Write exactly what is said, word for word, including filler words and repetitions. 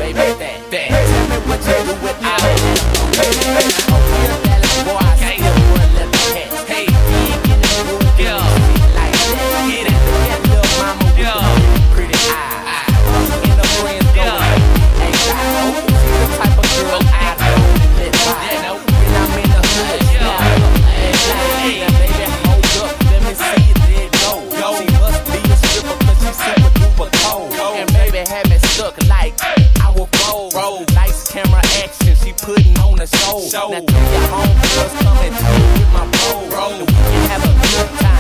baby, that, that. Tell me what you do with all that. Baby, baby, oh, you're that little boy, I still would let the cats. Hey, you ain't getting that wood, yeah, like that. Get it, that little mama with yeah. the pretty eyes. And the friends go, yeah. Hey, I know she's the type of girl I don't let by. When I'm in the hood, yeah. Hey, hey, baby, hold up, let me see you there go. She must be a stripper cause she's super duper cold. And baby, have me stuck like I will fold. Nice camera action, she putting on a show. Now three of your homegirls coming through with my bro. We can have a good time.